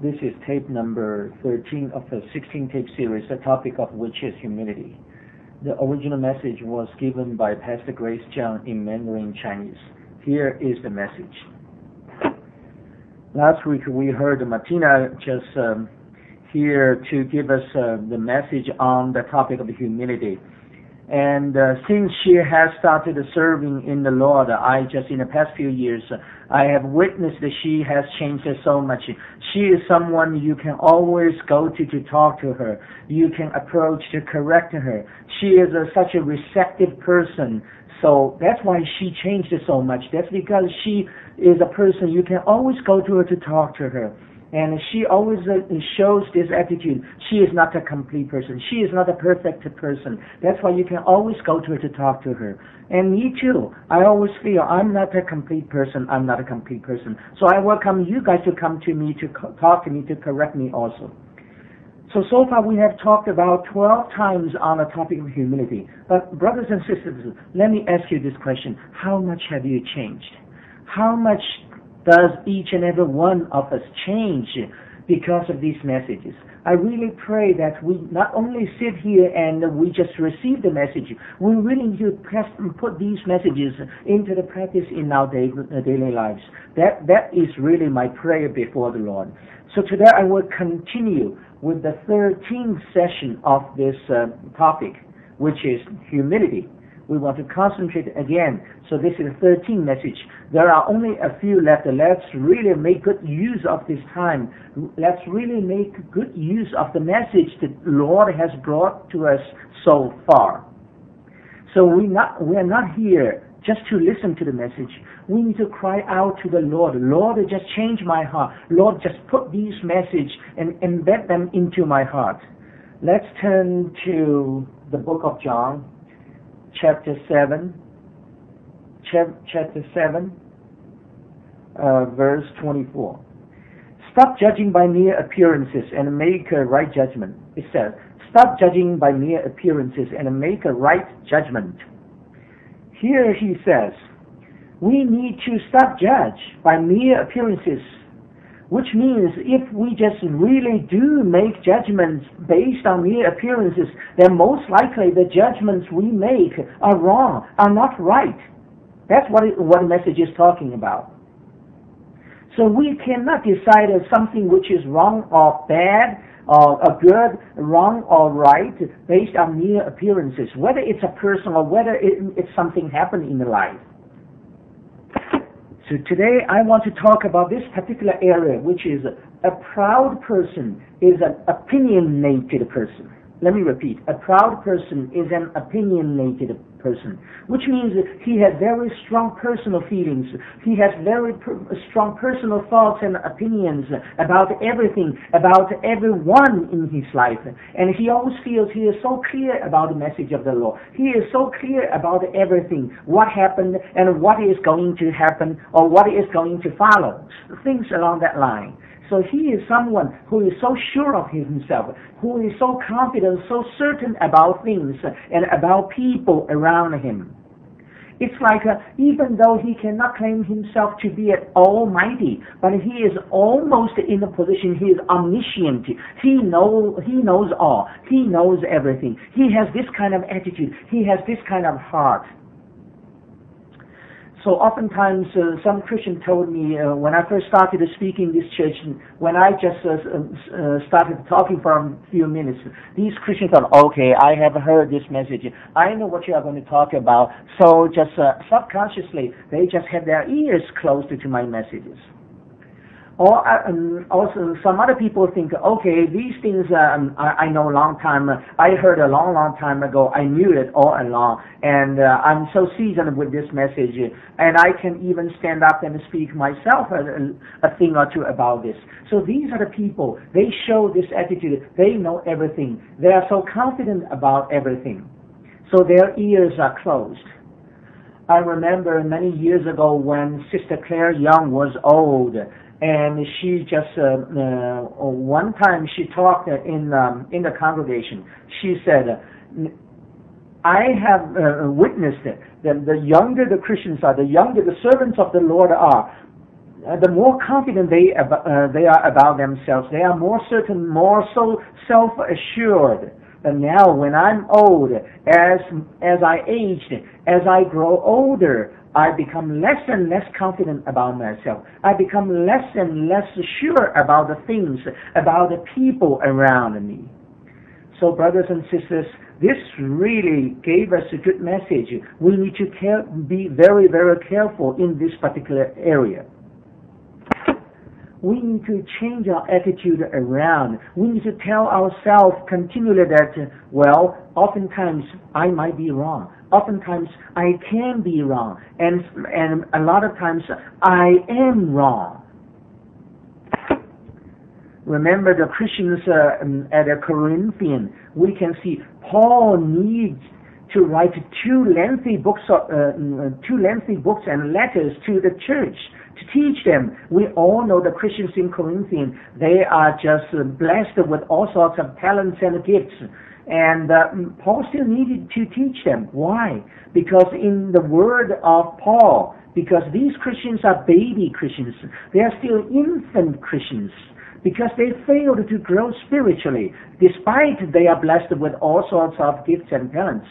This is tape number 13 of the 16-tape series, the topic of which is humility. The original message was given by Pastor Grace Jiang in Mandarin Chinese. Here is the message. Last week we heard Martina just here to give us the message on the topic of humility. And since she has started serving in the Lord, I just in the past few years, I have witnessed that she has changed so much. She is someone you can always go to talk to her. You can approach to correct her. She is such a receptive person. So that's why she changed so much. That's because she is a person you can always go to her to talk to her. And she always shows this attitude. She is not a complete person. She is not a perfect person. That's why you can always go to her to talk to her. And me too. I always feel I'm not a complete person. I'm not a complete person. So I welcome you guys to come to me, to talk to me, to correct me also. So far we have talked about 12 times on the topic of humility. But brothers and sisters, let me ask you this question. How much have you changed? How much does each and every one of us change because of these messages? I really pray that we not only sit here and we just receive the message, we really need to put these messages into the practice in our daily lives. That is really my prayer before the Lord. So today I will continue with the 13th session of this topic, which is humility. We want to concentrate again. So this is the 13th message. There are only a few left. Let's really make good use of this time. Let's really make good use of the message that the Lord has brought to us so far. So we are not here just to listen to the message. We need to cry out to the Lord. Lord, just change my heart. Lord, just put these messages and embed them into my heart. Let's turn to the book of John. Chapter 7, verse 24. Stop judging by mere appearances and make a right judgment. It says, stop judging by mere appearances and make a right judgment. Here he says, we need to stop judge by mere appearances, which means if we just really do make judgments based on mere appearances, then most likely the judgments we make are wrong, are not right. That's what the message is talking about. So we cannot decide something which is wrong or bad or good, wrong or right based on mere appearances, whether it's a person or whether it's something happened in the life. So today I want to talk about this particular area, which is a proud person is an opinionated person. Let me repeat. A proud person is an opinionated person, which means he has very strong personal feelings. He has very strong personal thoughts and opinions about everything, about everyone in his life. And he always feels he is so clear about the message of the Lord. He is so clear about everything, what happened and what is going to happen or what is going to follow, things along that line. So he is someone who is so sure of himself, who is so confident, so certain about things and about people around him. It's like even though he cannot claim himself to be almighty, but he is almost in the position, he is omniscient. He knows all. He knows everything. He has this kind of attitude. He has this kind of heart. So oftentimes some Christian told me when I first started speaking in this church, when I just started talking for a few minutes, these Christians thought, okay, I have heard this message. I know what you are going to talk about. So just subconsciously, they just have their ears closed to my messages. Or also some other people think, okay, these things I know a long time. I heard a long, long time ago. I knew it all along. And I'm so seasoned with this message. And I can even stand up and speak myself a thing or two about this. So these are the people. They show this attitude. They know everything. They are so confident about everything. So their ears are closed. I remember many years ago when Sister Claire Young was old. And she just, one time she talked in the congregation. She said, I have witnessed that the younger the Christians are, the younger the servants of the Lord are, the more confident they are about themselves. They are more certain, more so self-assured. But now, when I'm old, as I aged, as I grow older, I become less and less confident about myself. I become less and less sure about the things, about the people around me. So, brothers and sisters, this really gave us a good message. We need to be very, very careful in this particular area. We need to change our attitude around. We need to tell ourselves continually that, well, oftentimes I might be wrong. Oftentimes I can be wrong. And a lot of times I am wrong. Remember the Christians at Corinthian, we can see Paul needs to write two lengthy books and letters to the church to teach them. We all know the Christians in Corinthian, they are just blessed with all sorts of talents and gifts. And Paul still needed to teach them. Why? Because in the word of Paul, because these Christians are baby Christians, they are still infant Christians, because they failed to grow spiritually, despite they are blessed with all sorts of gifts and talents.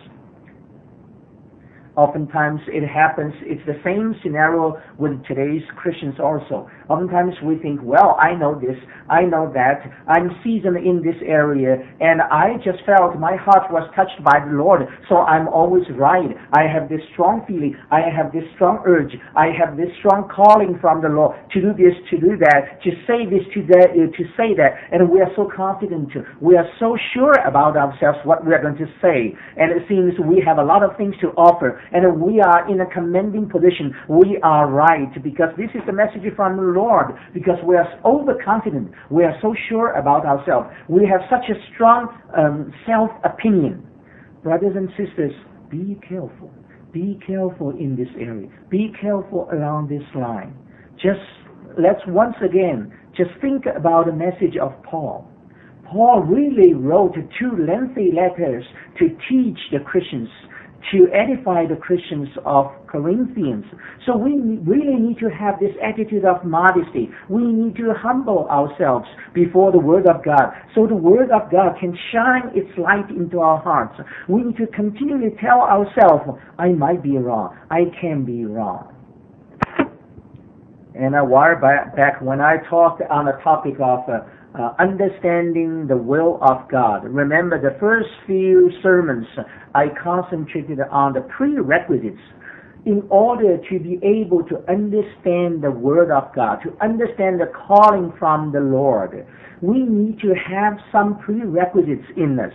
Oftentimes it happens, it's the same scenario with today's Christians also. Oftentimes we think, well, I know this, I know that, I'm seasoned in this area, and I just felt my heart was touched by the Lord, so I'm always right. I have this strong feeling, I have this strong urge, I have this strong calling from the Lord to do this, to do that, to say this, to say that, and we are so confident, we are so sure about ourselves, what we are going to say, and it seems we have a lot of things to offer, and we are in a commending position. We are right, because this is the message from the Lord, because we are overconfident. We are so sure about ourselves. We have such a strong self-opinion. Brothers and sisters, be careful. Be careful in this area. Be careful along this line. Let's once again just think about the message of Paul. Paul really wrote two lengthy letters to teach the Christians, to edify the Christians of Corinthians. So we really need to have this attitude of modesty. We need to humble ourselves before the Word of God, so the Word of God can shine its light into our hearts. We need to continually tell ourselves, I might be wrong, I can be wrong. And a while back when I talked on the topic of understanding the will of God. Remember, the first few sermons, I concentrated on the prerequisites in order to be able to understand the Word of God, to understand the calling from the Lord. We need to have some prerequisites in us.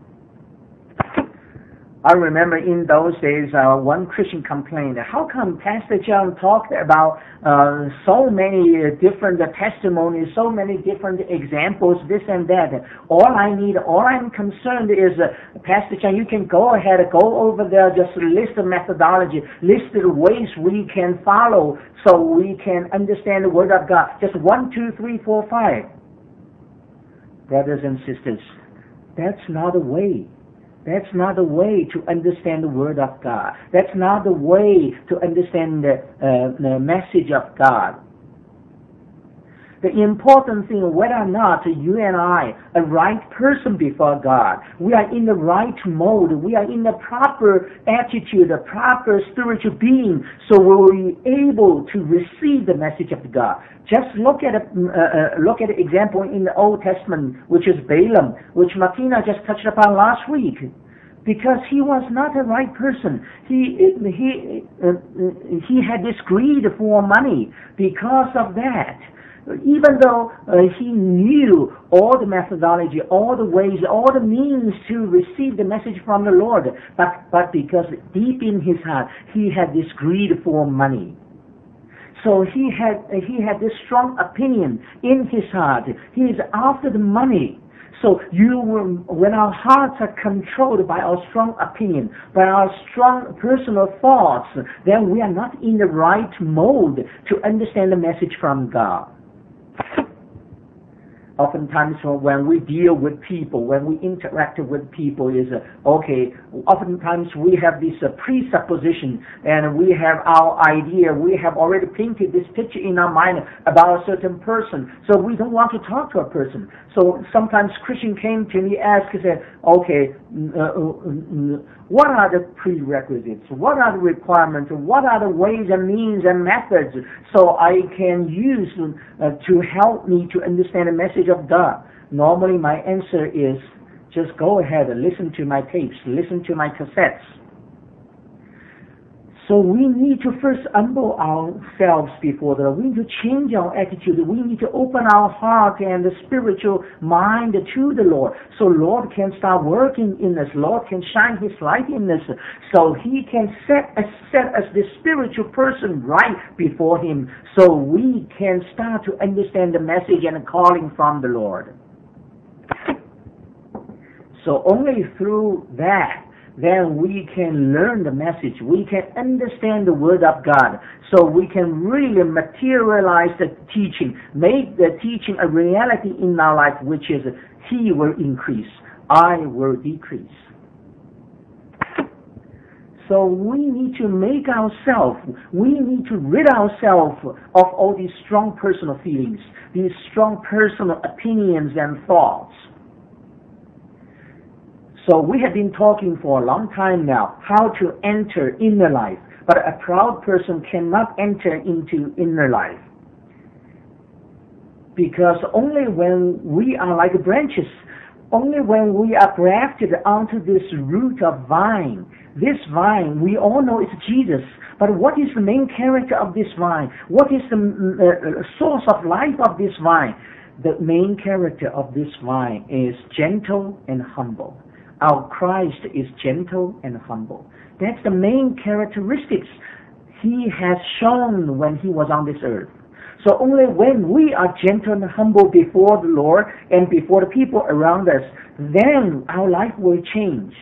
I remember in those days, one Christian complained, how come Pastor John talked about so many different testimonies, so many different examples, this and that. All I'm concerned is, Pastor John, you can go ahead, go over there, just list the methodology, list the ways we can follow so we can understand the Word of God. Just 1, 2, 3, 4, 5. Brothers and sisters, that's not the way. That's not the way to understand the Word of God. That's not the way to understand the message of God. The important thing, whether or not you and I, a right person before God, we are in the right mode, we are in the proper attitude, a proper spiritual being, so we'll be able to receive the message of God. Just look at an example in the Old Testament, which is Balaam, which Martina just touched upon last week. Because he was not a right person. He had this greed for money. Because of that, even though he knew all the methodology, all the ways, all the means to receive the message from the Lord, but because deep in his heart he had this greed for money. So he had this strong opinion in his heart. He is after the money. So when our hearts are controlled by our strong opinion, by our strong personal thoughts, then we are not in the right mode to understand the message from God. Oftentimes when we deal with people, when we interact with people, is oftentimes we have this presupposition, and we have our idea, we have already painted this picture in our mind about a certain person, so we don't want to talk to a person. So sometimes Christian came to me, asked, he said, what are the prerequisites? What are the requirements? What are the ways and means and methods so I can use to help me to understand the message of God? Normally my answer is, just go ahead and listen to my tapes, listen to my cassettes. So we need to first humble ourselves before the Lord. We need to change our attitude. We need to open our heart and the spiritual mind to the Lord, so Lord can start working in us. Lord can shine His light in us, so He can set us the spiritual person right before Him, so we can start to understand the message and the calling from the Lord. So only through that, then we can learn the message. We can understand the Word of God, so we can really materialize the teaching, make the teaching a reality in our life, which is He will increase, I will decrease. So we need to make ourselves, we need to rid ourselves of all these strong personal feelings, these strong personal opinions and thoughts. So we have been talking for a long time now how to enter inner life, but a proud person cannot enter into inner life, because only when we are like branches, only when we are grafted onto this root of vine, this vine we all know is Jesus, but what is the main character of this vine? What is the source of life of this vine? The main character of this vine is gentle and humble. Our Christ is gentle and humble. That's the main characteristics He has shown when He was on this earth. So only when we are gentle and humble before the Lord and before the people around us, then our life will change.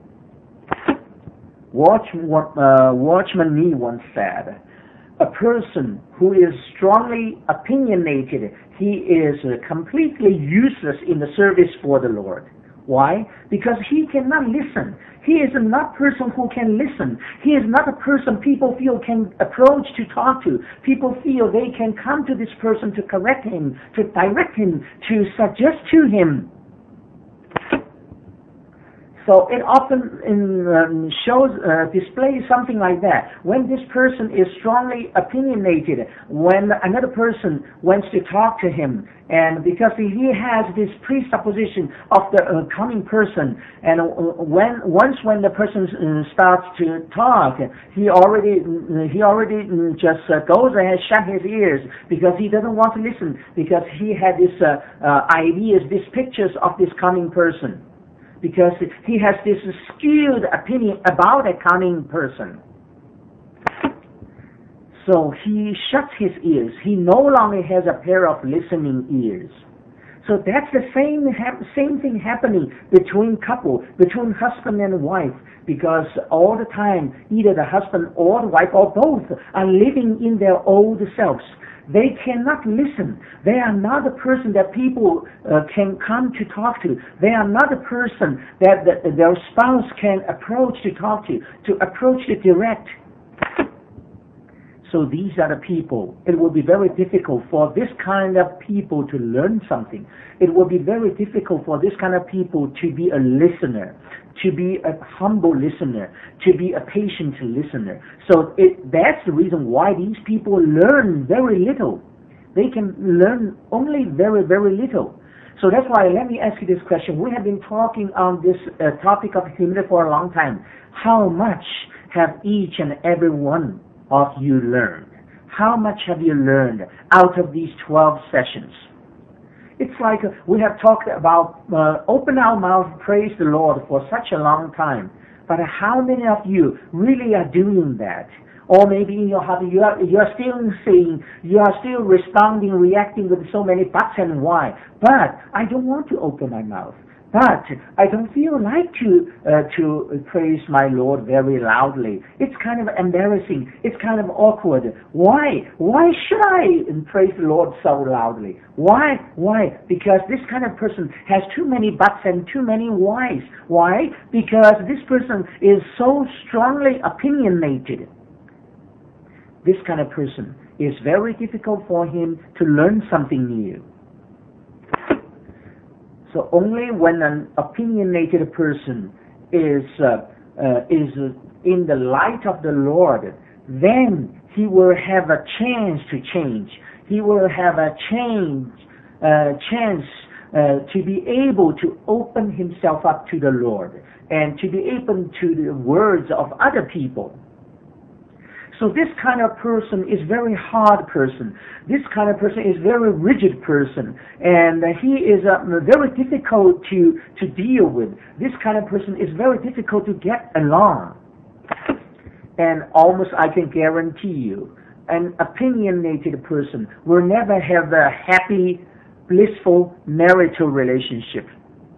Watchman Nee once said, a person who is strongly opinionated, he is completely useless in the service for the Lord. Why? Because he cannot listen. He is not a person who can listen. He is not a person people feel can approach to talk to. People feel they can come to this person to correct him, to direct him, to suggest to him. So it often displays something like that. When this person is strongly opinionated, when another person wants to talk to him, and because he has this presupposition of the coming person, and once the person starts to talk, he already just goes ahead, shut his ears, because he doesn't want to listen, because he had these ideas, these pictures of this coming person, because he has this skewed opinion about a coming person. So he shuts his ears. He no longer has a pair of listening ears. So that's the same thing happening between couple, between husband and wife, because all the time either the husband or the wife or both are living in their old selves. They cannot listen. They are not a person that people can come to talk to. They are not a person that their spouse can approach to talk to approach to direct. So these are the people. It will be very difficult for this kind of people to learn something. It will be very difficult for this kind of people to be a listener, to be a humble listener, to be a patient listener. So that's the reason why these people learn very little. They can learn only very, very little. So that's why, let me ask you this question. We have been talking on this topic of humility for a long time. How much have each and every one of you learned? How much have you learned out of these 12 sessions? It's like we have talked about open our mouth, praise the Lord for such a long time. But how many of you really are doing that? Or maybe in your heart you are still saying, you are still responding, reacting with so many buts and why. But I don't want to open my mouth. But I don't feel like to praise my Lord very loudly. It's kind of embarrassing. It's kind of awkward. Why? Why should I praise the Lord so loudly? Why? Why? Because this kind of person has too many buts and too many whys. Why? Because this person is so strongly opinionated. This kind of person is very difficult for him to learn something new. So only when an opinionated person is in the light of the Lord, then he will have a chance to change. He will have a chance to be able to open himself up to the Lord and to be able to the words of other people. So this kind of person is very hard person. This kind of person is very rigid person, and he is very difficult to deal with. This kind of person is very difficult to get along. And almost I can guarantee you, an opinionated person will never have a happy, blissful marital relationship.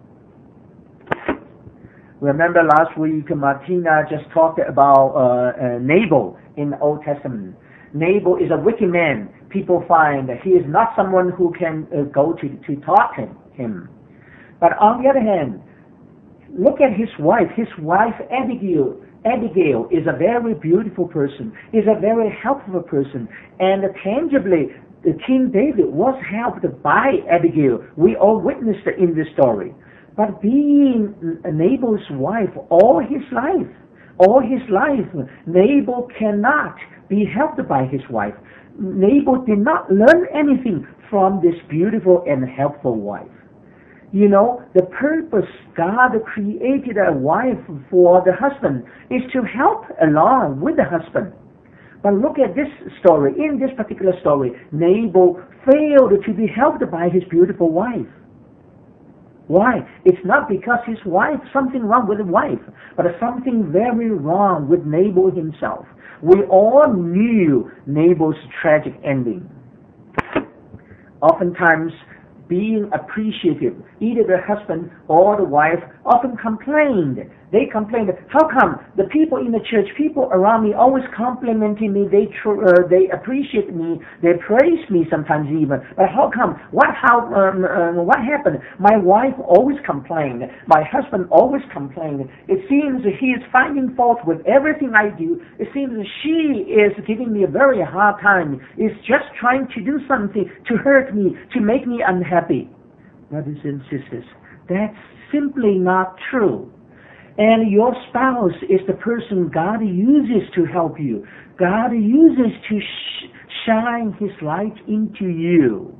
Remember last week, Martina just talked about Nabal in the Old Testament. Nabal is a wicked man. People find that he is not someone who can go to talk to him. But on the other hand, look at his wife. His wife, Abigail. Abigail is a very beautiful person, is a very helpful person, and tangibly, King David was helped by Abigail. We all witnessed in this story. But being Nabal's wife all his life, Nabal cannot be helped by his wife. Nabal did not learn anything from this beautiful and helpful wife. You know, the purpose God created a wife for the husband is to help along with the husband. But look at this story. In this particular story, Nabal failed to be helped by his beautiful wife. Why? It's not because his wife, something wrong with the wife, but something very wrong with Nabal himself. We all knew Nabal's tragic ending. Oftentimes, being appreciative, either the husband or the wife often complained. They complained, how come the people in the church, people around me always complimenting me, they appreciate me, they praise me sometimes even, but how come, what happened? My wife always complained, my husband always complained. It seems he is finding fault with everything I do. It seems she is giving me a very hard time, is just trying to do something to hurt me, to make me unhappy. Brothers and sisters, that's simply not true. And your spouse is the person God uses to help you. God uses to shine His light into you.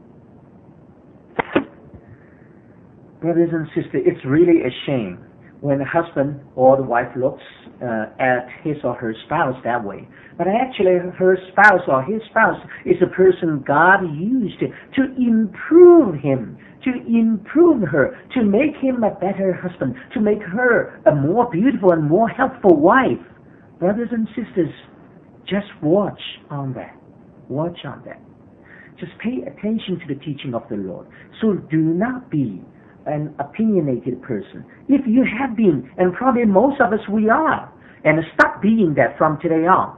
Brothers and sisters, it's really a shame when the husband or the wife looks at his or her spouse that way. But actually, her spouse or his spouse is a person God used to improve him, to improve her, to make him a better husband, to make her a more beautiful and more helpful wife. Brothers and sisters, just watch on that. Watch on that. Just pay attention to the teaching of the Lord. So do not be an opinionated person. If you have been, and probably most of us we are, and stop being that from today on.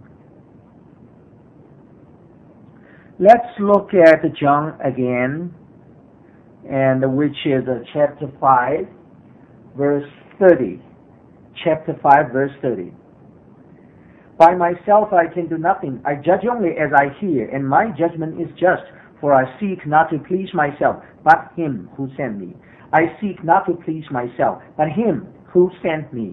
Let's look at John again, and which is chapter 5, verse 30. Chapter 5, verse 30. By myself I can do nothing. I judge only as I hear, and my judgment is just, for I seek not to please myself, but Him who sent me. I seek not to please myself, but Him who sent me.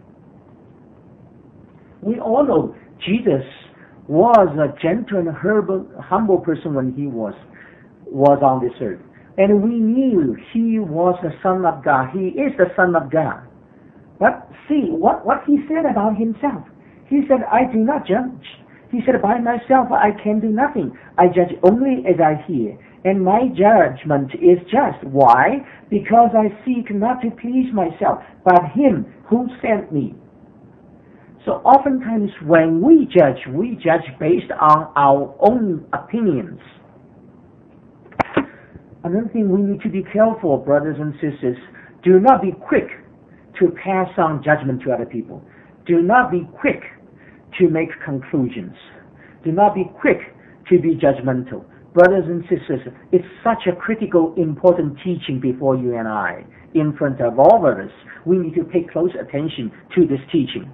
We all know Jesus was a gentle and humble person when He was on this earth. And we knew He was the Son of God. He is the Son of God. But see, what He said about Himself. He said, I do not judge. He said, by myself I can do nothing. I judge only as I hear. And my judgment is just. Why? Because I seek not to please myself, but Him who sent me. So oftentimes when we judge based on our own opinions. Another thing we need to be careful, brothers and sisters, Do not be quick to pass on judgment to other people. Do not be quick to make conclusions. Do not be quick to be judgmental. Brothers and sisters, it's such a critical, important teaching before you and I. In front of all of us, we need to pay close attention to this teaching.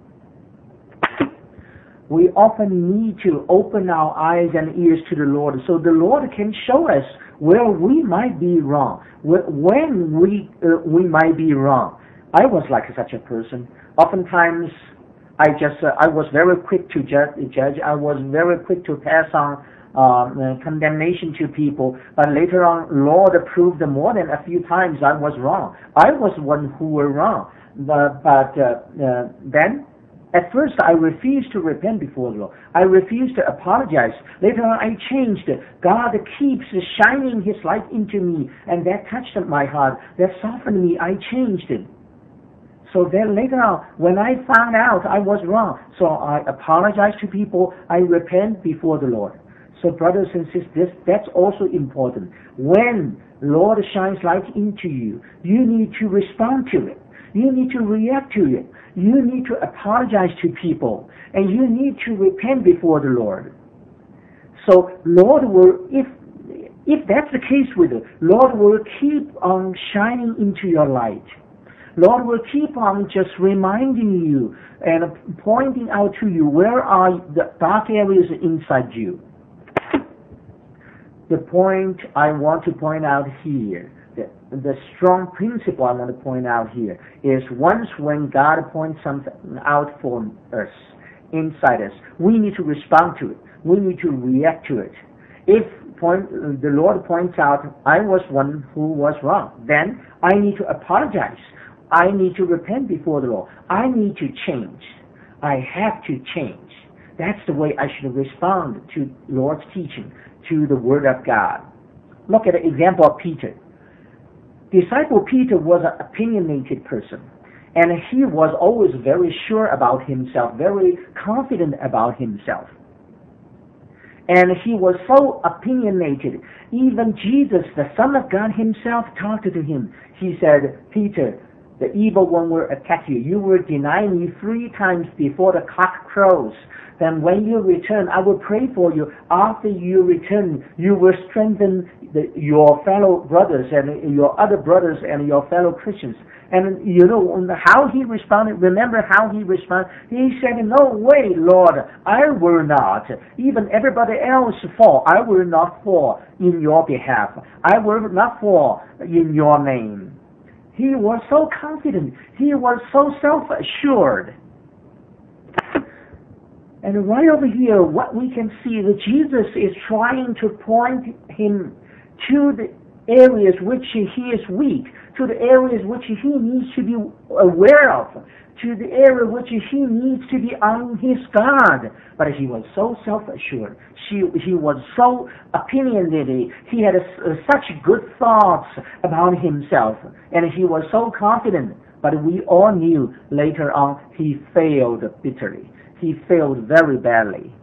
We often need to open our eyes and ears to the Lord so the Lord can show us where we might be wrong, when we might be wrong. I was like such a person. Oftentimes, I was very quick to judge. I was very quick to pass on condemnation to people. But later on, Lord proved more than a few times I was wrong. I was one who were wrong. But then, at first, I refused to repent before the Lord. I refused to apologize. Later on, I changed. God keeps shining His light into me, and that touched my heart. That softened me. I changed it. So then later on, when I found out I was wrong, so I apologize to people. I repent before the Lord. So brothers and sisters, that's also important. When Lord shines light into you, you need to respond to it. You need to react to it. You need to apologize to people. And you need to repent before the Lord. So Lord will, if that's the case with you, Lord will keep on shining into your light. Lord will keep on just reminding you and pointing out to you where are the dark areas inside you. The point I want to point out here, the strong principle I want to point out here is once when God points something out for us, inside us, we need to respond to it. We need to react to it. If the Lord points out I was one who was wrong, then I need to apologize. I need to repent before the Lord. I need to change. I have to change. That's the way I should respond to Lord's teaching, to the Word of God. Look at the example of Peter. Disciple Peter was an opinionated person, and he was always very sure about himself, very confident about himself. And he was so opinionated. Even Jesus, the Son of God Himself, talked to him. He said, Peter, the evil one will attack you. You will deny me 3 times before the cock crows. Then when you return, I will pray for you. After you return, you will strengthen your fellow brothers and your other brothers and your fellow Christians. And you know how he responded. Remember how he responded? He said, no way, Lord, I will not. Even everybody else fall, I will not fall in your behalf. I will not fall in your name. He was so confident. He was so self-assured. And right over here, what we can see that Jesus is trying to point him to the areas which he is weak, to the areas which he needs to be aware of, to the area which he needs to be on his guard. But he was so self-assured. He was so opinionated. He had such good thoughts about himself. And he was so confident. But we all knew later on he failed bitterly. He failed very badly.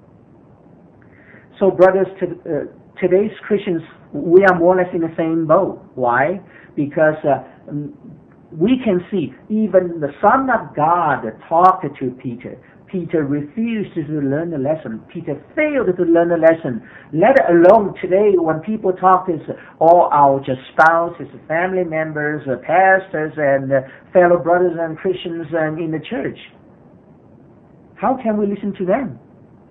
So brothers, today's Christians, we are more or less in the same boat. Why? Because we can see even the Son of God talked to Peter. Peter refused to learn the lesson. Peter failed to learn the lesson. Let alone today when people talk to all our just spouses, family members, pastors, and fellow brothers and Christians in the church. How can we listen to them?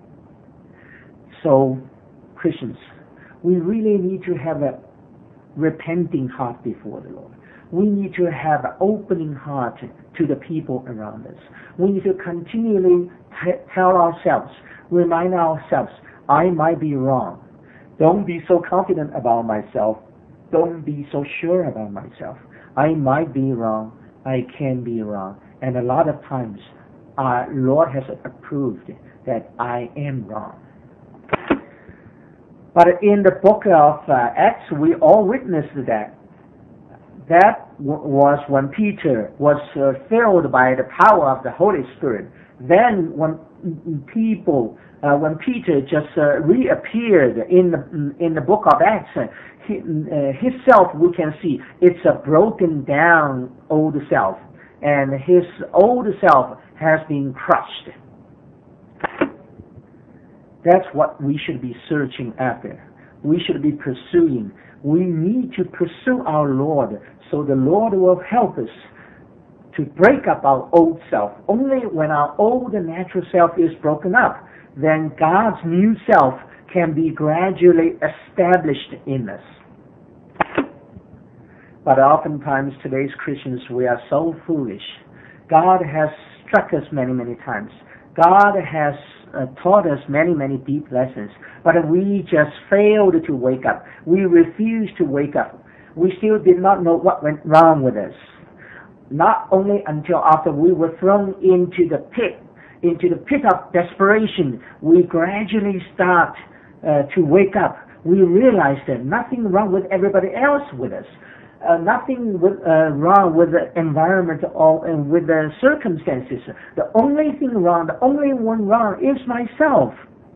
So, Christians, we really need to have a repenting heart before the Lord. We need to have an opening heart to the people around us. We need to continually tell ourselves, remind ourselves, I might be wrong. Don't be so confident about myself. Don't be so sure about myself. I might be wrong. I can be wrong. And a lot of times, our Lord has approved that I am wrong. But in the book of Acts, we all witnessed that. That was when Peter was filled by the power of the Holy Spirit. Then when Peter just reappeared in the book of Acts, his self, we can see it's a broken down old self, and his old self has been crushed. That's what we should be searching after. We should be pursuing. We need to pursue our Lord, so the Lord will help us to break up our old self. Only when our old natural self is broken up, then God's new self can be gradually established in us. But oftentimes, today's Christians, we are so foolish. God has struck us many, many times. God has taught us many, many deep lessons, but we just failed to wake up. We refused to wake up. We still did not know what went wrong with us. Not only until after we were thrown into the pit of desperation, we gradually start to wake up. We realize that nothing wrong with everybody else with us. Nothing wrong with the environment or with the circumstances. The only thing wrong, the only one wrong is myself.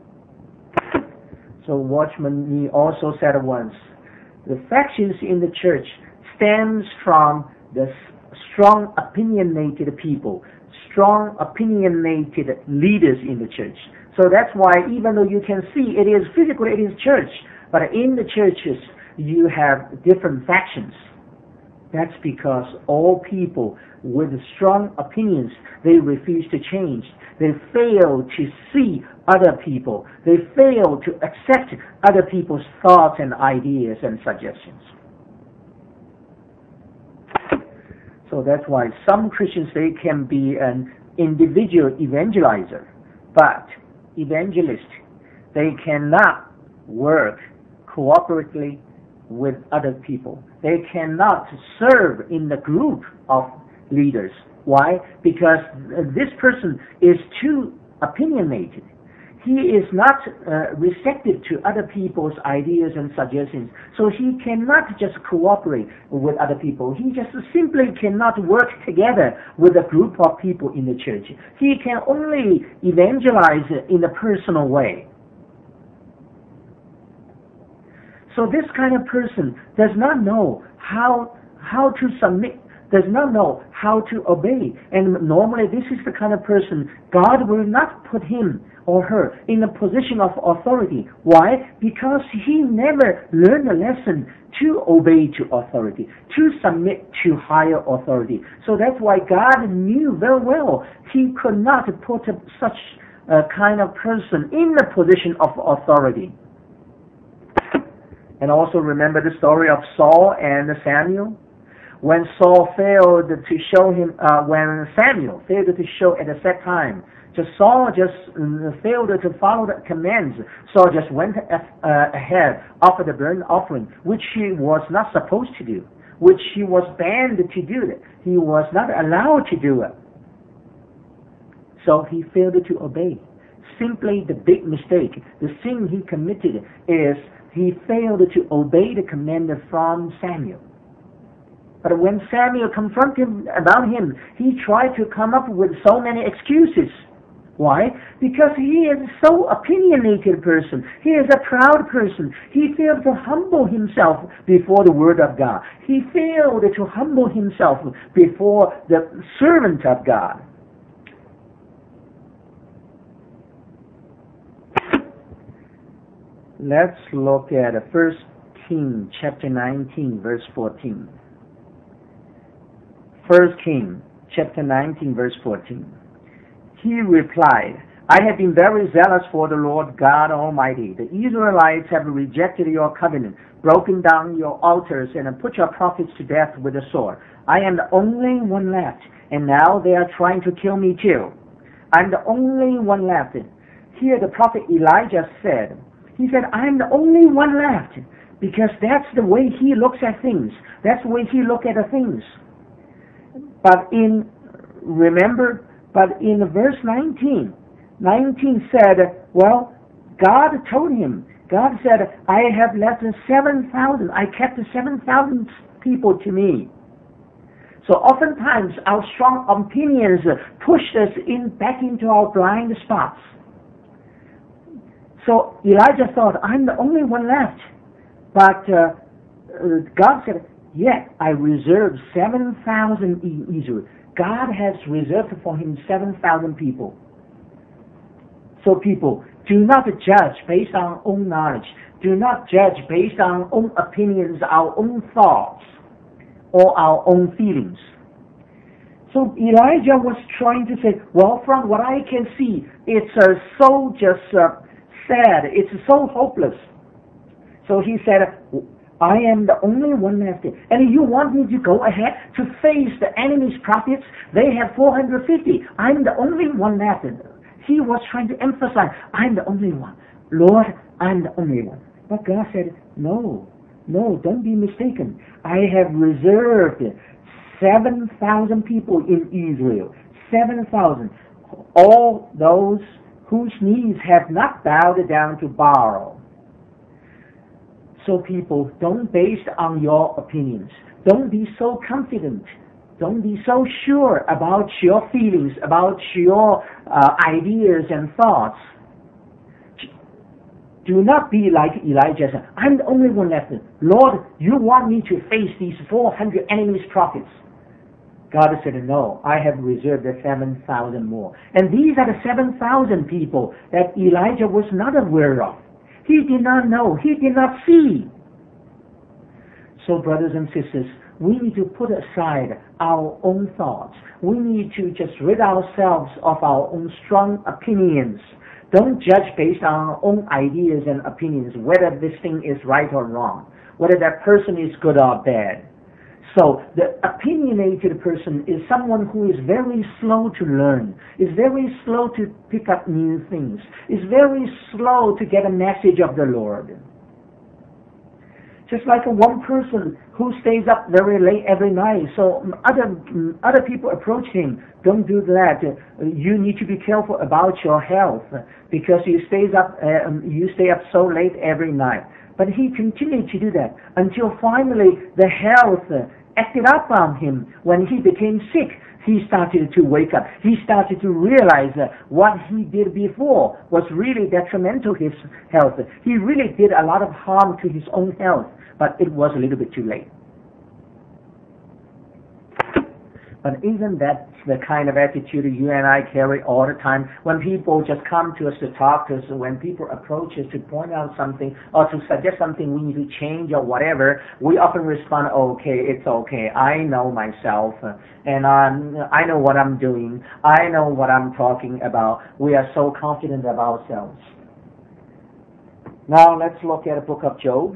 So Watchman Nee also said once, the factions in the church stems from the strong opinionated people, strong opinionated leaders in the church. So that's why even though you can see it is physically, it is church, but in the churches you have different factions. That's because all people with strong opinions, they refuse to change. They fail to see other people. They fail to accept other people's thoughts and ideas and suggestions. So that's why some Christians, they can be an individual evangelizer, but evangelists, they cannot work cooperatively with other people. They cannot serve in the group of leaders. Why? Because this person is too opinionated. He is not receptive to other people's ideas and suggestions. So he cannot just cooperate with other people. He just simply cannot work together with a group of people in the church. He can only evangelize in a personal way. So this kind of person does not know how to submit, does not know how to obey. And normally this is the kind of person God will not put him or her in a position of authority. Why? Because he never learned a lesson to obey to authority, to submit to higher authority. So that's why God knew very well he could not put such a kind of person in a position of authority. And also remember the story of Saul and Samuel. When Saul failed to show him, when Samuel failed to show at a set time, Saul just failed to follow the commands. Saul just went ahead, offered the burnt offering, which he was not supposed to do, which he was banned to do it. He was not allowed to do it. So he failed to obey. Simply the big mistake, the sin he committed is he failed to obey the command from Samuel. But when Samuel confronted him about him, he tried to come up with so many excuses. Why? Because he is a so opinionated person. He is a proud person. He failed to humble himself before the Word of God. He failed to humble himself before the servant of God. Let's look at 1 Kings chapter 19, verse 14. 1 Kings chapter 19, verse 14. He replied, I have been very zealous for the Lord God Almighty. The Israelites have rejected your covenant, broken down your altars, and put your prophets to death with the sword. I am the only one left, and now they are trying to kill me too. I'm the only one left. Here the prophet Elijah said, I'm the only one left, because that's the way he looks at things. That's the way he looks at the things. But in verse 19 said, well, God told him, God said, I have left 7,000, I kept 7,000 people to me. So oftentimes our strong opinions push us back into our blind spots. So Elijah thought, I'm the only one left. But God said, yet I reserved 7,000 in Israel. God has reserved for him 7,000 people. So people, do not judge based on our own knowledge. Do not judge based on our own opinions, our own thoughts, or our own feelings. So Elijah was trying to say, well, from what I can see, it's so just sad. It's so hopeless. So he said, I am the only one left. And you want me to go ahead to face the enemy's prophets? They have 450. I'm the only one left. He was trying to emphasize, I'm the only one. Lord, I'm the only one. But God said, no, don't be mistaken. I have reserved 7,000 people in Israel. 7,000. All those whose knees have not bowed down to Baal. So people, don't base on your opinions. Don't be so confident. Don't be so sure about your feelings, about your ideas and thoughts. Do not be like Elijah said, I'm the only one left. Lord, you want me to face these 400 enemies prophets. God said, no, I have reserved the 7,000 more. And these are the 7,000 people that Elijah was not aware of. He did not know. He did not see. So brothers and sisters, we need to put aside our own thoughts. We need to just rid ourselves of our own strong opinions. Don't judge based on our own ideas and opinions whether this thing is right or wrong, whether that person is good or bad. So the opinionated person is someone who is very slow to learn, is very slow to pick up new things, is very slow to get a message of the Lord. Just like one person who stays up very late every night, so other people approach him, don't do that. You need to be careful about your health because you stay up so late every night. But he continued to do that until finally the health acted up on him. When he became sick, he started to wake up. He started to realize what he did before was really detrimental to his health. He really did a lot of harm to his own health, but it was a little bit too late. But isn't that the kind of attitude you and I carry all the time? When people just come to us to talk to us, when people approach us to point out something or to suggest something we need to change or whatever, we often respond, okay, it's okay. I know myself and I know what I'm doing. I know what I'm talking about. We are so confident of ourselves. Now let's look at the book of Job.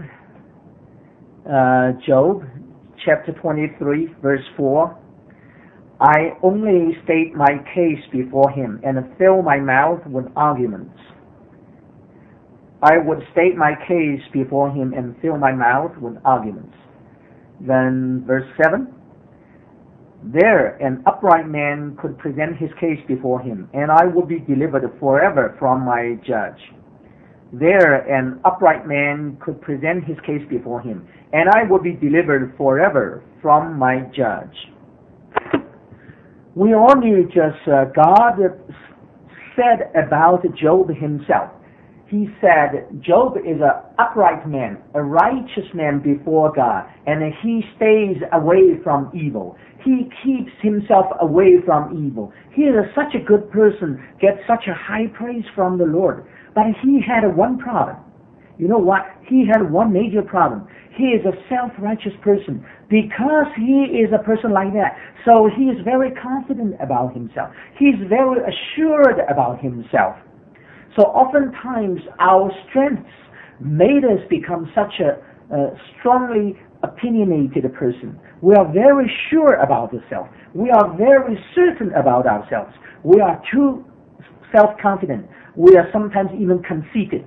Job, chapter 23, verse 4. I only state my case before him and fill my mouth with arguments. I would state my case before him and fill my mouth with arguments. Then verse 7. There an upright man could present his case before him, and I would be delivered forever from my judge. There an upright man could present his case before him, and I would be delivered forever from my judge. We all knew just God said about Job himself. He said Job is an upright man, a righteous man before God, and he stays away from evil. He keeps himself away from evil. He is such a good person, gets such a high praise from the Lord. But he had one problem. You know what? He had one major problem. He is a self-righteous person. Because he is a person like that, so he is very confident about himself. He is very assured about himself. So oftentimes our strengths made us become such a strongly opinionated person. We are very sure about ourselves. We are very certain about ourselves. We are too self-confident. We are sometimes even conceited.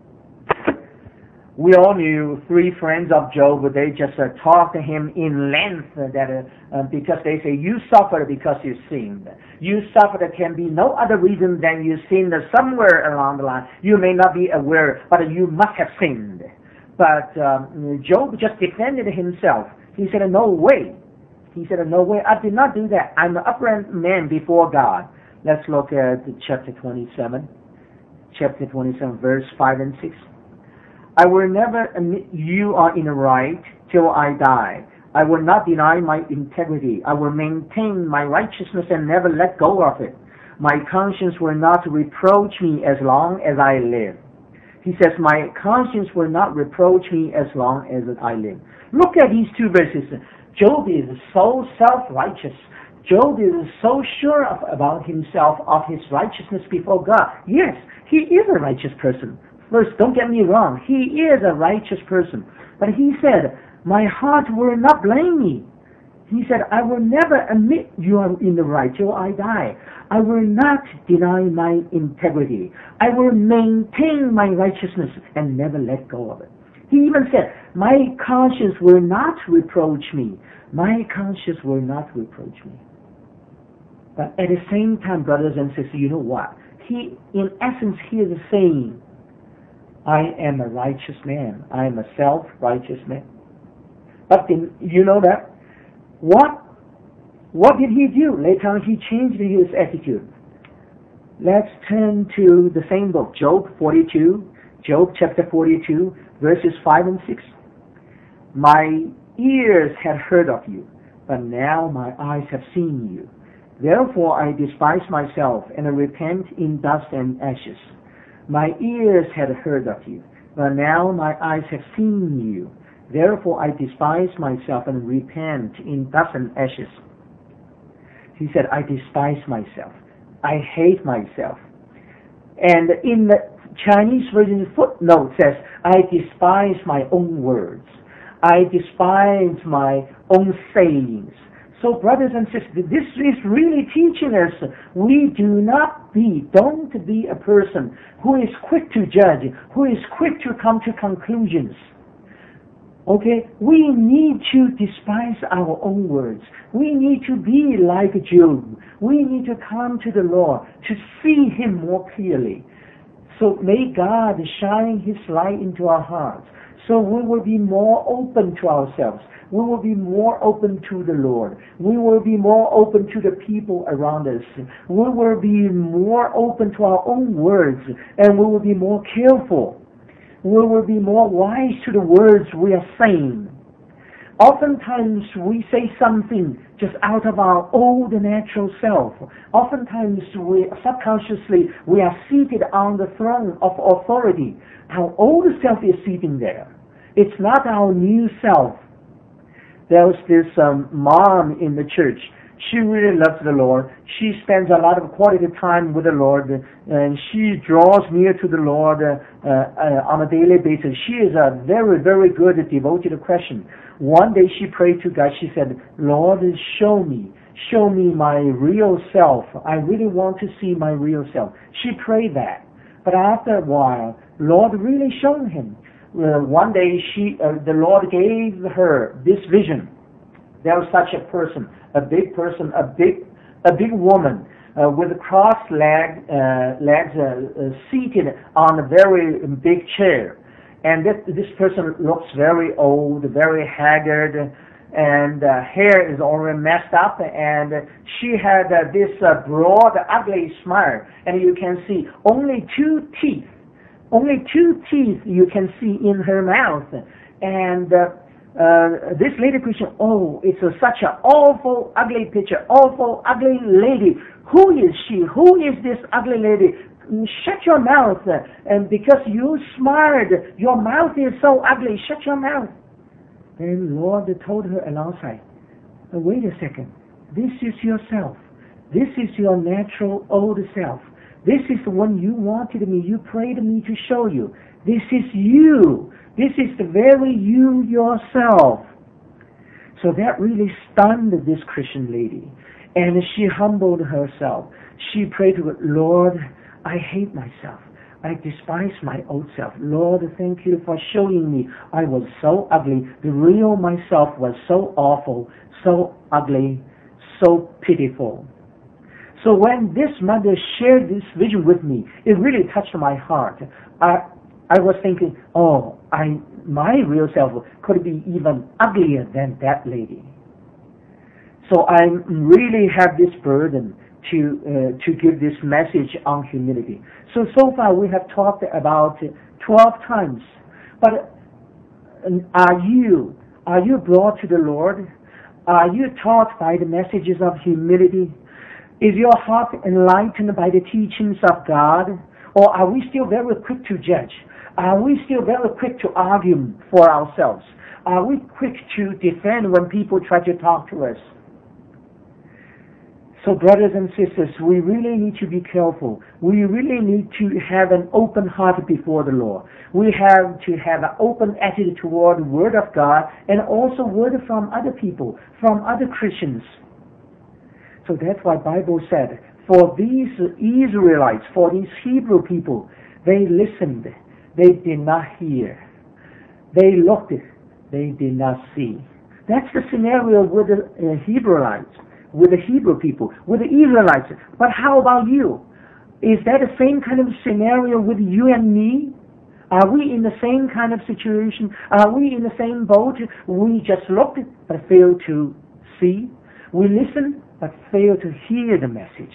We all knew three friends of Job, they just talked to him in length because they say, you suffered because you sinned. You suffered, there can be no other reason than you sinned somewhere along the line. You may not be aware, but you must have sinned. But Job just defended himself. He said, no way. He said, no way, I did not do that. I'm an upright man before God. Let's look at chapter 27. Chapter 27, verse 5 and 6. I will never admit you are in the right till I die. I will not deny my integrity. I will maintain my righteousness and never let go of it. My conscience will not reproach me as long as I live. He says, my conscience will not reproach me as long as I live. Look at these two verses. Job is so self-righteous. Job is so sure about himself, of his righteousness before God. Yes, he is a righteous person. First, don't get me wrong. He is a righteous person. But he said, my heart will not blame me. He said, I will never admit you are in the right till I die. I will not deny my integrity. I will maintain my righteousness and never let go of it. He even said, my conscience will not reproach me. My conscience will not reproach me. But at the same time, brothers and sisters, you know what? He, in essence, he is saying, I am a righteous man. I am a self-righteous man. But then, you know that? What did he do? Later on, he changed his attitude. Let's turn to the same book, Job 42, Job chapter 42, verses 5 and 6. My ears had heard of you, but now my eyes have seen you. Therefore I despise myself and repent in dust and ashes. My ears had heard of you, but now my eyes have seen you. Therefore I despise myself and repent in dust and ashes. He said, I despise myself. I hate myself. And in the Chinese version footnote says, I despise my own words. I despise my own sayings. So brothers and sisters, this is really teaching us, don't be a person who is quick to judge, who is quick to come to conclusions. Okay, we need to despise our own words. We need to be like Job. We need to come to the Lord to see Him more clearly. So may God shine His light into our hearts. So we will be more open to ourselves. We will be more open to the Lord. We will be more open to the people around us. We will be more open to our own words, and we will be more careful. We will be more wise to the words we are saying. Oftentimes we say something just out of our old natural self. Oftentimes subconsciously we are seated on the throne of authority. Our old self is sitting there. It's not our new self. There was this mom in the church. She really loves the Lord. She spends a lot of quality time with the Lord, and she draws near to the Lord on a daily basis. She is a very, very good devoted Christian. One day she prayed to God. She said, Lord, show me my real self. I really want to see my real self. She prayed that. But after a while, Lord really showed him. One day the Lord gave her this vision. There was such a person, a big woman with crossed legs seated on a very big chair. And this person looks very old, very haggard, and hair is already messed up, and she had this broad, ugly smile, and you can see only two teeth you can see in her mouth. And this lady Christian, it's such an awful, ugly picture, awful, ugly lady. Who is she? Who is this ugly lady? Shut your mouth, and because you smiled, your mouth is so ugly, shut your mouth. Then Lord told her alongside, wait a second, this is yourself. This is your natural old self. This is the one you wanted me, you prayed me to show you. This is you. This is the very you yourself. So that really stunned this Christian lady. And she humbled herself. She prayed to God, Lord, I hate myself. I despise my old self. Lord, thank you for showing me I was so ugly. The real myself was so awful, so ugly, so pitiful. So when this mother shared this vision with me, it really touched my heart. I was thinking, my real self could be even uglier than that lady. So I really have this burden to give this message on humility. So far we have talked about 12 times. But are you brought to the Lord? Are you taught by the messages of humility? Is your heart enlightened by the teachings of God? Or are we still very quick to judge? Are we still very quick to argue for ourselves? Are we quick to defend when people try to talk to us? So brothers and sisters, we really need to be careful. We really need to have an open heart before the Lord. We have to have an open attitude toward the Word of God and also word from other people, from other Christians. So that's why the Bible said, for these Israelites, for these Hebrew people, they listened, they did not hear. They looked, they did not see. That's the scenario with the Hebrewites, with the Hebrew people, with the Israelites. But how about you? Is that the same kind of scenario with you and me? Are we in the same kind of situation? Are we in the same boat? We just looked but failed to see. We listened but failed to hear the message.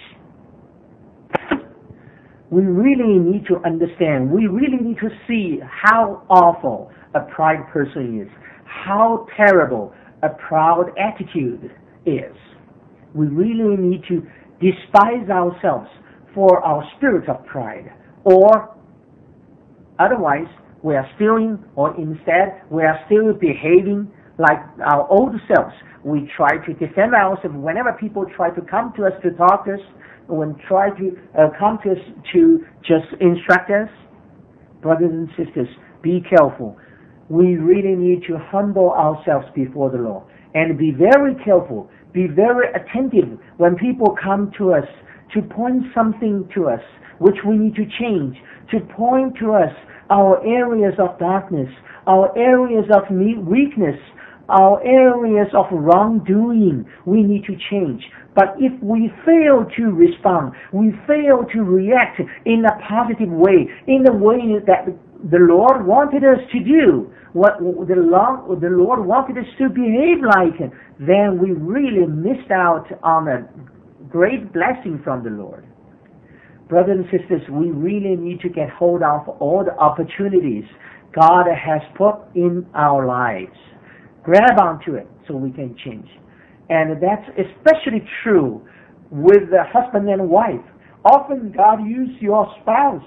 We really need to understand. We really need to see how awful a pride person is. How terrible a proud attitude is. We really need to despise ourselves for our spirit of pride, or otherwise we are stealing, or instead we are still behaving like our old selves. We try to defend ourselves whenever people try to come to us to talk to us, when try to come to us to just instruct us. Brothers and sisters, be careful. We really need to humble ourselves before the Lord and be very careful, be very attentive when people come to us to point something to us which we need to change, to point to us our areas of darkness, our areas of weakness, our areas of wrongdoing. We need to change. But if we fail to respond, we fail to react in a positive way, in the way that the Lord wanted us to do, what the Lord wanted us to behave like, then we really missed out on a great blessing from the Lord. Brothers and sisters, we really need to get hold of all the opportunities God has put in our lives. Grab onto it so we can change. And that's especially true with the husband and wife. Often God uses your spouse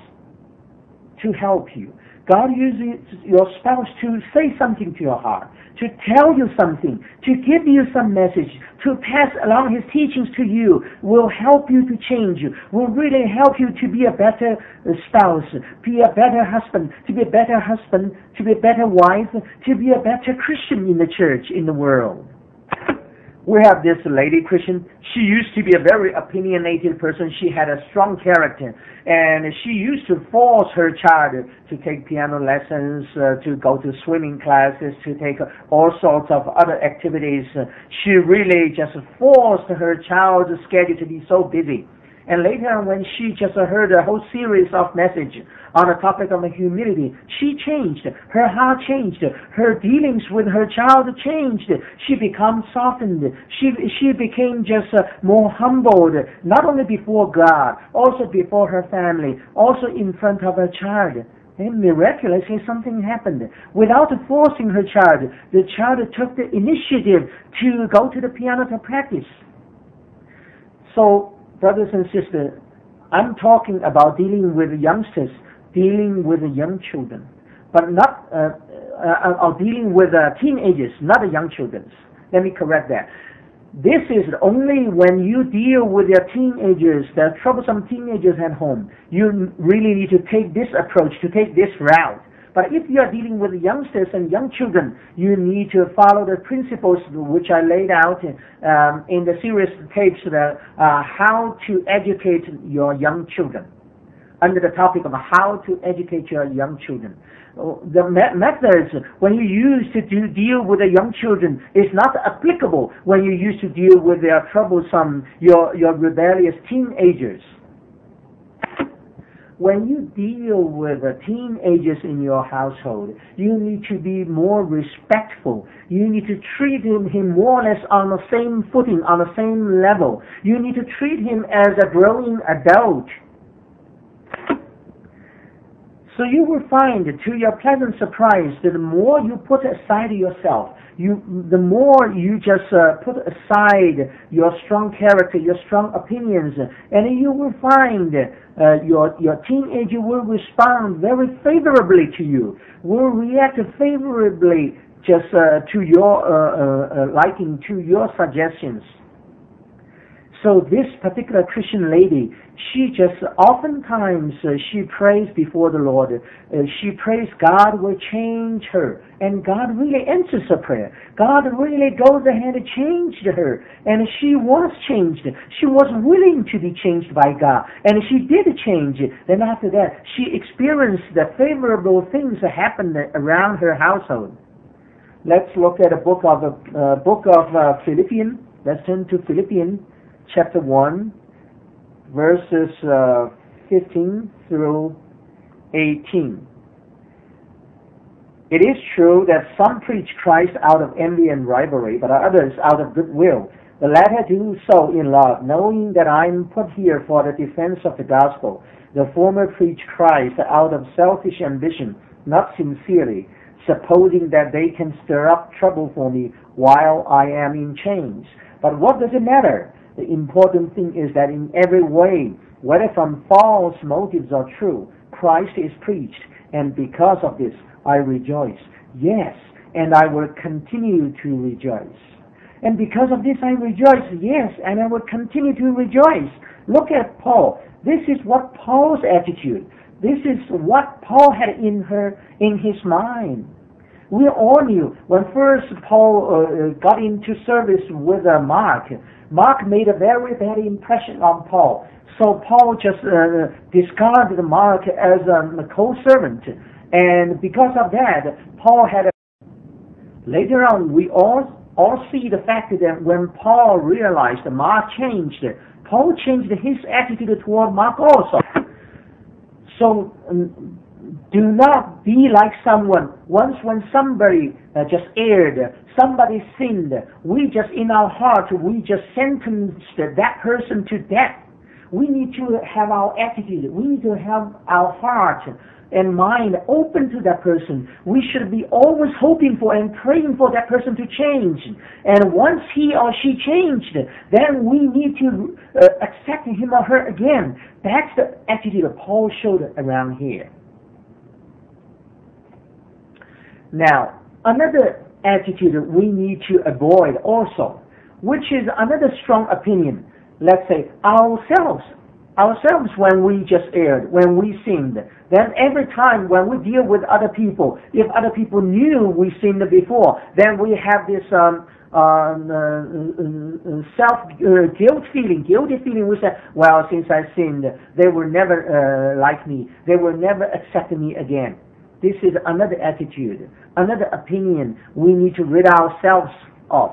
to help you. God uses your spouse to say something to your heart, to tell you something, to give you some message, to pass along His teachings to you, will help you to change you, will really help you to be a better spouse, be a better husband, to be a better husband, to be a better wife, to be a better Christian in the church, in the world. We have this lady Christian. She used to be a very opinionated person. She had a strong character, and she used to force her child to take piano lessons, to go to swimming classes, to take all sorts of other activities. She really just forced her child's schedule to be so busy. And later on, when she just heard a whole series of messages on the topic of humility, she changed. Her heart changed. Her dealings with her child changed. She became softened. She became just more humbled, not only before God, also before her family, also in front of her child. And miraculously, something happened. Without forcing her child, the child took the initiative to go to the piano to practice. So, brothers and sisters, I'm talking about dealing with youngsters, dealing with young children, but not dealing with teenagers, not the young children. Let me correct that. This is only when you deal with your teenagers, the troublesome teenagers at home, you really need to take this approach, to take this route. But if you are dealing with youngsters and young children, you need to follow the principles which I laid out in the series tapes, how to educate your young children, under the topic of how to educate your young children. The methods when you use to deal with the young children is not applicable when you use to deal with their troublesome, your rebellious teenagers. when you deal with teenagers in your household, you need to be more respectful. You need to treat him more or less on the same footing, on the same level. You need to treat him as a growing adult. So you will find, to your pleasant surprise, that the more you put aside yourself, the more you just put aside your strong character, your strong opinions, and you will find your teenager will respond very favorably to you, will react favorably just to your liking, to your suggestions. So this particular Christian lady, she just oftentimes she prays before the Lord. She prays God will change her, and God really answers her prayer. God really goes ahead and changed her, and she was changed. She was willing to be changed by God, and she did change. Then after that, she experienced the favorable things that happened around her household. Let's look at the book of Philippians. Let's turn to Philippians. Chapter 1, verses 15 through 18. It is true that some preach Christ out of envy and rivalry, but others out of goodwill. The latter do so in love, knowing that I am put here for the defense of the gospel. The former preach Christ out of selfish ambition, not sincerely, supposing that they can stir up trouble for me while I am in chains. But what does it matter? The important thing is that in every way, whether from false motives or true, Christ is preached, and because of this I rejoice. Yes, and I will continue to rejoice. And because of this I rejoice, yes, and I will continue to rejoice. Look at Paul. This is what Paul's attitude. This is what Paul had in his mind. We all knew when first Paul got into service with Mark. Mark made a very bad impression on Paul. So Paul just discarded Mark as a co-servant. And because of that, Paul had later on, we all see the fact that when Paul realized that Mark changed, Paul changed his attitude toward Mark also. So do not be like someone. Once when somebody just erred, somebody sinned, we just in our heart, we just sentenced that person to death. We need to have our attitude. We need to have our heart and mind open to that person. We should be always hoping for and praying for that person to change. And once he or she changed, then we need to accept him or her again. That's the attitude that Paul showed around here. Now, another attitude we need to avoid also, which is another strong opinion. Let's say ourselves when we just erred, when we sinned. Then every time when we deal with other people, if other people knew we sinned before, then we have this guilty feeling. We say, well, since I sinned, they will never like me. They will never accept me again. This is another attitude, another opinion we need to rid ourselves of.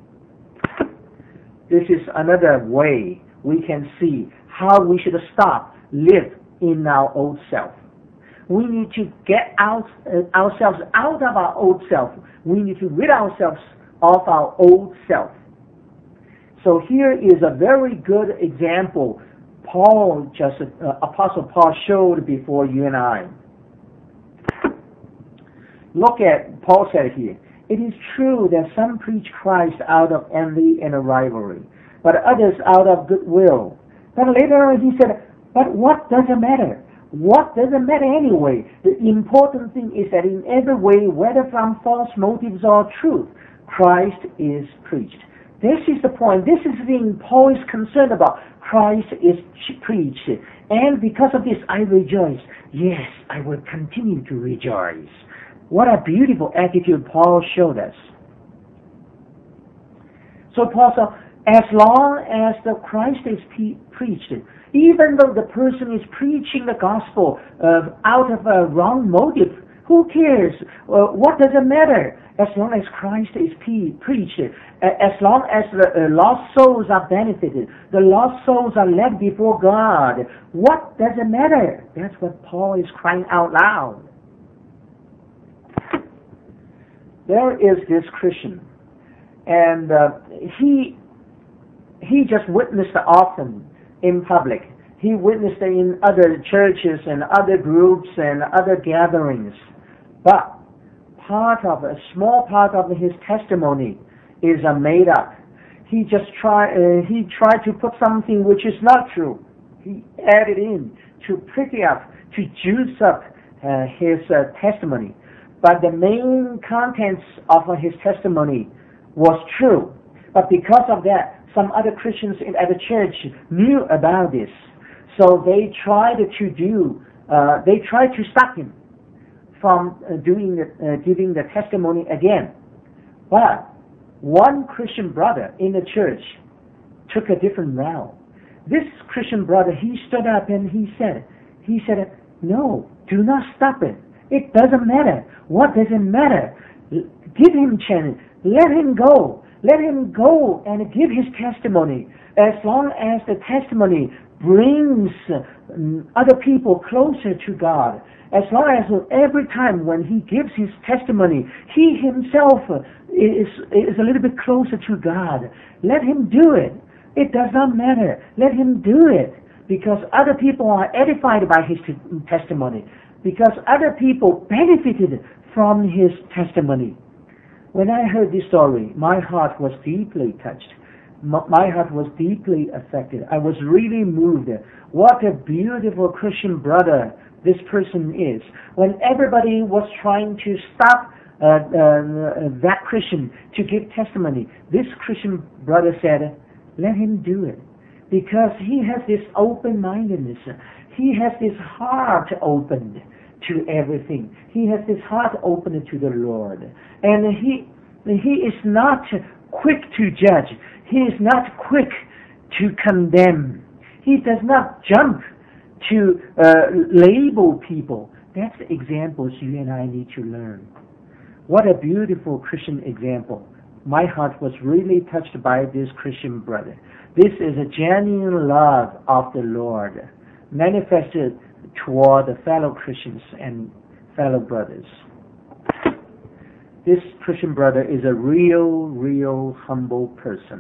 This is another way we can see how we should live in our old self. We need to get ourselves out of our old self. We need to rid ourselves of our old self. So here is a very good example Apostle Paul showed before you and I. Look at, Paul said here, it is true that some preach Christ out of envy and rivalry, but others out of goodwill. But later on he said, but what does it matter? What does it matter anyway? The important thing is that in every way, whether from false motives or truth, Christ is preached. This is the point. This is the thing Paul is concerned about. Christ is preached. And because of this, I rejoice. Yes, I will continue to rejoice. What a beautiful attitude Paul showed us. So Paul said, as long as the Christ is preached, even though the person is preaching the gospel out of a wrong motive, Who cares? What does it matter? As long as Christ is preached, as long as the lost souls are benefited, the lost souls are led before God, what does it matter? That's what Paul is crying out loud. There is this Christian, and he just witnessed often in public. He witnessed in other churches and other groups and other gatherings. But a small part of his testimony is made up. He tried to put something which is not true. He added in to pretty up, to juice up his testimony. But the main contents of his testimony was true. But because of that, some other Christians at the church knew about this. So they tried to stop him from giving the testimony again. But one Christian brother in the church took a different route. This Christian brother, he stood up and he said, no, do not stop it. It doesn't matter. What does it matter? Give him chance. Let him go. Let him go and give his testimony. As long as the testimony brings other people closer to God, as long as every time when he gives his testimony, he himself is a little bit closer to God, let him do it. It does not matter. Let him do it, because other people are edified by his testimony, because other people benefited from his testimony. When I heard this story, my heart was deeply touched. My heart was deeply affected. I was really moved. What a beautiful Christian brother this person is. When everybody was trying to stop that Christian to give testimony, this Christian brother said, let him do it. Because he has this open-mindedness. He has this heart opened to everything. He has this heart opened to the Lord. And he is not quick to judge. He is not quick to condemn. He does not jump to label people. That's the examples you and I need to learn. What a beautiful Christian example. My heart was really touched by this Christian brother. This is a genuine love of the Lord manifested toward the fellow Christians and fellow brothers. This Christian brother is a real humble person.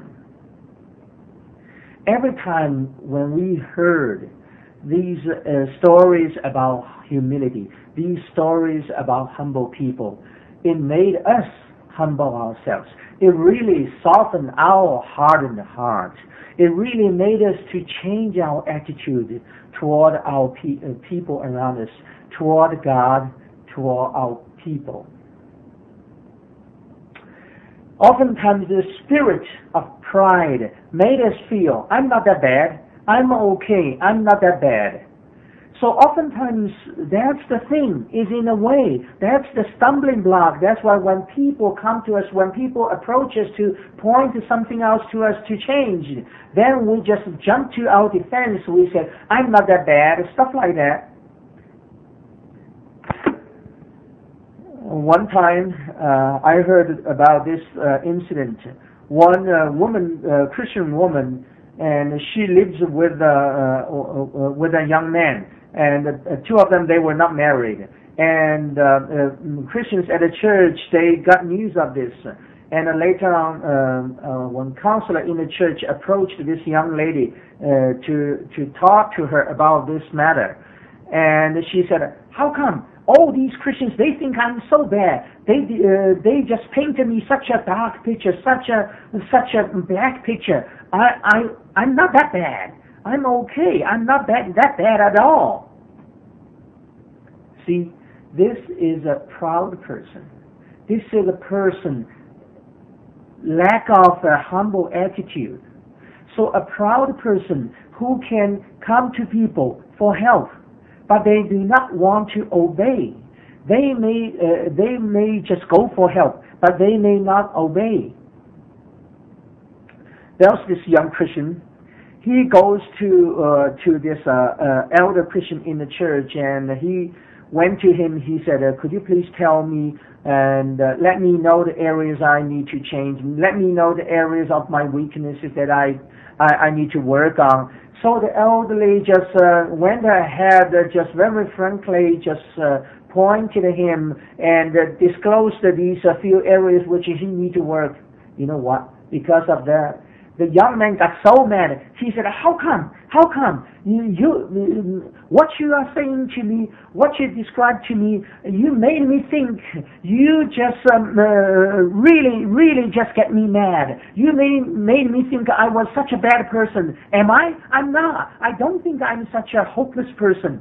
Every time when we heard these stories about humility, these stories about humble people, it made us humble ourselves. It really softened our hardened heart. It really made us to change our attitude toward our people around us, toward God, toward our people. Oftentimes the spirit of pride made us feel, I'm not that bad, I'm okay, I'm not that bad. So oftentimes that's the thing, is in a way, that's the stumbling block. That's why when people come to us, when people approach us to point to something else to us to change, then we just jump to our defense. We say, I'm not that bad, stuff like that. One time, I heard about this incident. One Christian woman, and she lives with a young man, and two of them, they were not married. And Christians at the church, they got news of this. And later on, one counselor in the church approached this young lady to talk to her about this matter. And she said, how come? All these Christians, they think I'm so bad. They just painted me such a dark picture, such a black picture. I'm not that bad. I'm okay. I'm not that bad at all. See, this is a proud person. This is a person lack of a humble attitude. So a proud person who can come to people for help, but they do not want to obey. They may just go for help, but they may not obey. There's this young Christian. He goes to this elder Christian in the church, and he went to him. He said, could you please tell me and let me know the areas I need to change. Let me know the areas of my weaknesses that I need to work on. So the elderly just went ahead, just very frankly, just pointed to him and disclosed these few areas which he need to work. You know what? Because of that, the young man got so mad. He said, how come? You what you are saying to me, what you described to me, you made me think. You just really just get me mad. You made me think I was such a bad person. Am I? I'm not. I don't think I'm such a hopeless person.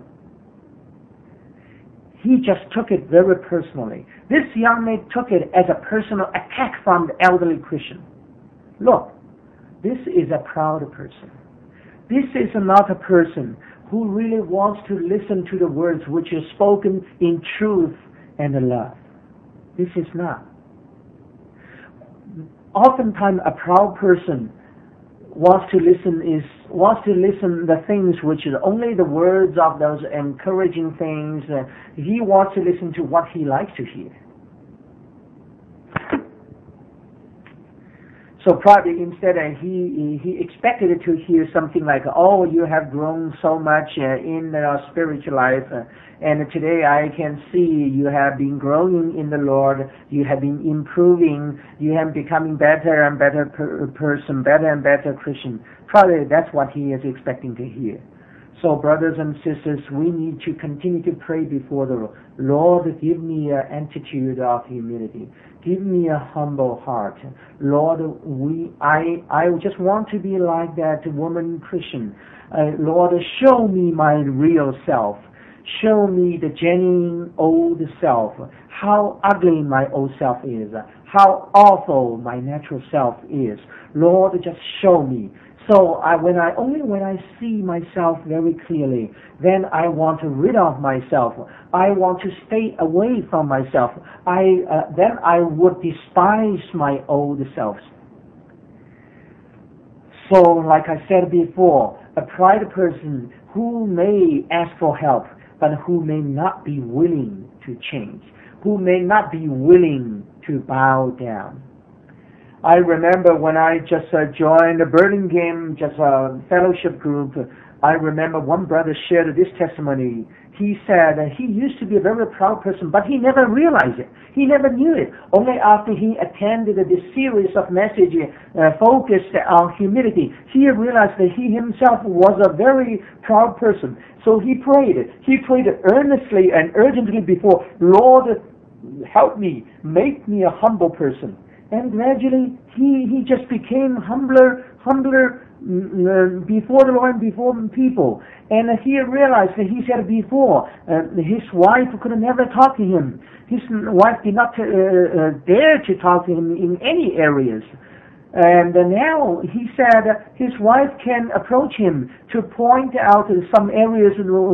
He just took it very personally. This young man took it as a personal attack from the elderly Christian. Look, this is a proud person. This is not a person who really wants to listen to the words which are spoken in truth and love. This is not. Oftentimes a proud person wants to listen the things which is only the words of those encouraging things. He wants to listen to what he likes to hear. So probably instead he expected to hear something like, oh, you have grown so much in your spiritual life, and today I can see you have been growing in the Lord, you have been improving, you have becoming better and better person, better and better Christian. Probably that's what he is expecting to hear. So brothers and sisters, we need to continue to pray before the Lord. Lord, give me an attitude of humility. Give me a humble heart. Lord, I just want to be like that woman Christian. Lord, show me my real self. Show me the genuine old self. How ugly my old self is. How awful my natural self is. Lord, just show me. So when I see myself very clearly, then I want to rid of myself. I want to stay away from myself. Then I would despise my old self. So, like I said before, a pride person who may ask for help, but who may not be willing to change, who may not be willing to bow down. I remember when I just joined the Burlingame, just a fellowship group, I remember one brother shared this testimony. He said he used to be a very proud person, but he never realized it. He never knew it. Only after he attended this series of messages focused on humility, he realized that he himself was a very proud person. So he prayed. He prayed earnestly and urgently before, Lord, help me, make me a humble person. And gradually, he just became humbler before the Lord and before people. And he realized that he said before, his wife could never talk to him. His wife did not dare to talk to him in any areas. And now he said his wife can approach him to point out some areas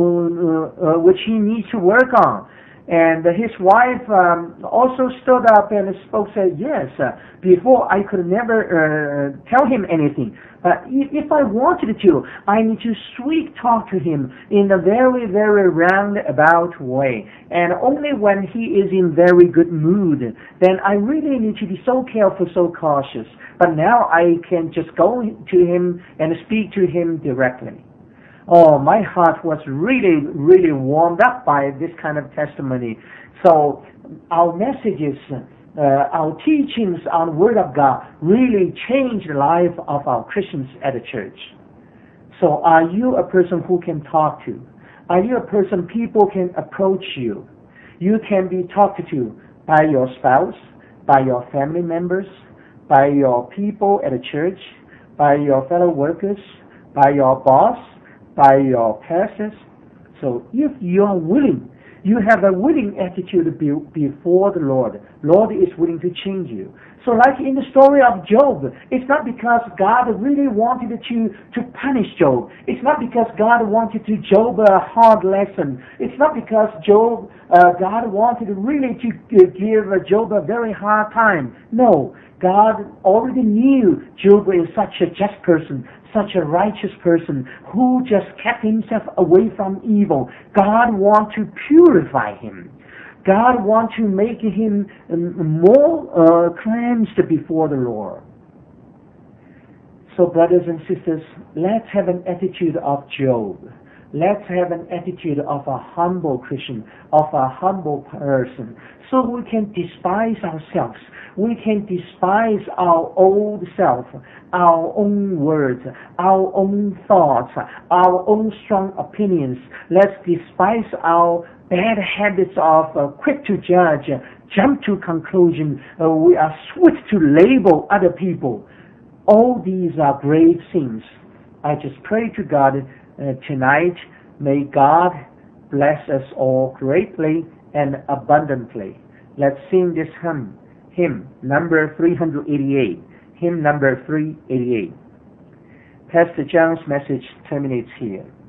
which he needs to work on. And his wife also stood up and spoke, said, yes, before I could never tell him anything. If I wanted to, I need to sweet talk to him in a very, very roundabout way. And only when he is in very good mood, then I really need to be so careful, so cautious. But now I can just go to him and speak to him directly. Oh, my heart was really, really warmed up by this kind of testimony. So our messages, our teachings on the Word of God really changed the life of our Christians at the church. So are you a person who can talk to? Are you a person people can approach you? You can be talked to by your spouse, by your family members, by your people at the church, by your fellow workers, by your boss, by your pastors. So if you are willing, you have a willing attitude before the Lord. Lord is willing to change you. So like in the story of Job, it's not because God really wanted to punish Job. It's not because God wanted to Job a hard lesson. It's not because God wanted really to give Job a very hard time. No, God already knew Job is such a just person, such a righteous person who just kept himself away from evil. God wants to purify him. God wants to make him more cleansed before the Lord. So brothers and sisters, let's have an attitude of Job. Let's have an attitude of a humble Christian, of a humble person, so we can despise ourselves. We can despise our old self, our own words, our own thoughts, our own strong opinions. Let's despise our bad habits of quick to judge, jump to conclusion. We are swift to label other people. All these are grave sins. I just pray to God tonight, may God bless us all greatly and abundantly. Let's sing this hymn number 388. Hymn number 388. Pastor John's message terminates here.